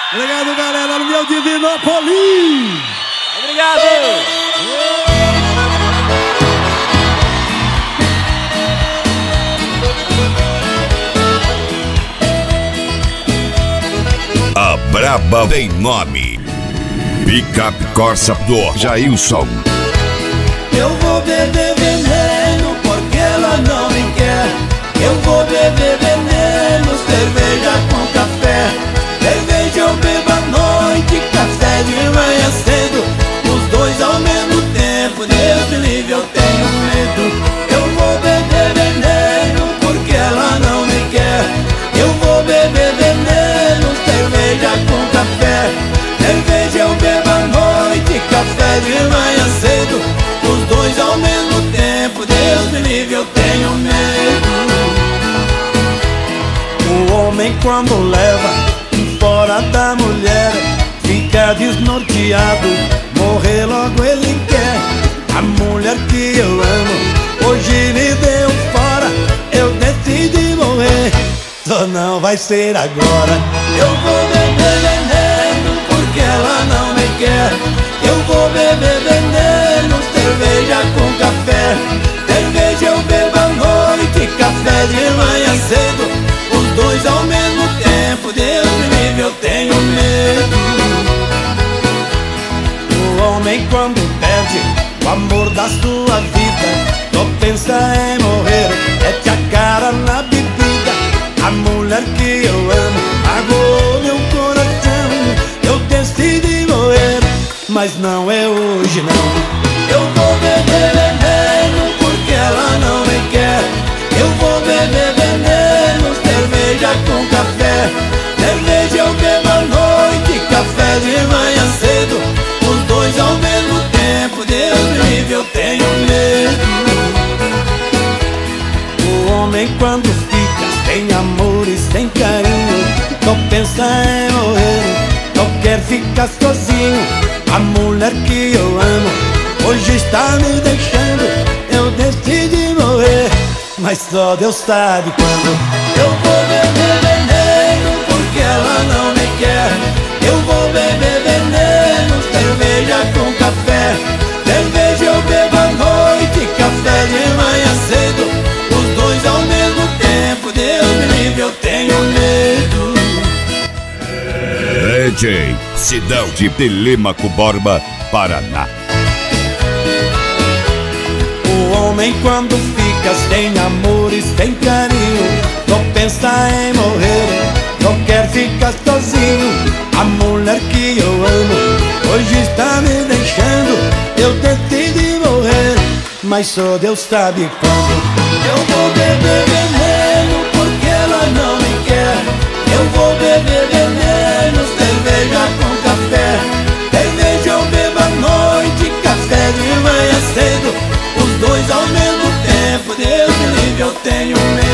Obrigado, galera, no meu Divinópolis. Obrigado. A braba tem nome. Picape Corsa do Jailson. Eu vou beber veneno porque ela não me quer. Eu vou beber veneno, cerveja com café. Cerveja eu bebo à noite, café de manhã cedo. Os dois ao mesmo tempo, Deus me livre, eu tenho medo. Eu vou beber veneno porque ela não me quer. Eu vou beber veneno, cerveja com café. Cerveja eu bebo à noite, café de manhã cedo. Os dois ao mesmo tempo, Deus me livre, eu tenho medo. O homem quando leva fora da mulher fica desnorteado, morrer logo ele quer. A mulher que eu amo hoje me deu fora, eu decidi morrer, só não vai ser agora. Eu vou beber veneno porque ela não me quer. Eu vou beber veneno, cerveja com café. Cerveja eu bebo à noite, café de manhã cedo. Os dois ao mesmo tempo, Deus me livre, eu tenho medo. O homem quando perde o amor da sua vida, só pensa em morrer, mete a cara na bebida. A mulher que eu amo magoou meu coração, eu decidi morrer, mas não é hoje não. Eu vou beber veneno porque ela não me quer. Eu vou beber veneno, cerveja com café. Cerveja eu bebo à noite, café de manhã cedo. Os dois ao mesmo tempo, Deus me livre, eu tenho medo. O homem quando fica sem amor e sem carinho, só pensa em morrer, só quer ficar sozinho. A mulher que eu amo hoje está me deixando, eu decidi morrer, mas só Deus sabe quando. Eu vou beber veneno porque ela não me quer. Eu vou beber veneno, cerveja com café. Cerveja eu bebo à noite, café de manhã cedo. Os dois ao mesmo tempo, Deus me livre, eu tenho medo. DJ Sidão de Telêmaco Borba, Paraná. O homem quando fica sem amor e sem carinho, só pensa em morrer, só quer ficar sozinho. A mulher que eu amo hoje está me deixando, eu decidi morrer, mas só Deus sabe quando. Eu vou beber veneno porque ela não me quer. Eu vou beber veneno, cerveja com café. Cerveja eu bebo à noite, café de manhã cedo. Os dois ao mesmo tempo, Deus me livre, eu tenho medo.